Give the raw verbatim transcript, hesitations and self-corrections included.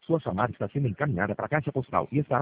Sua chamada está sendo encaminhada para a caixa postal e estará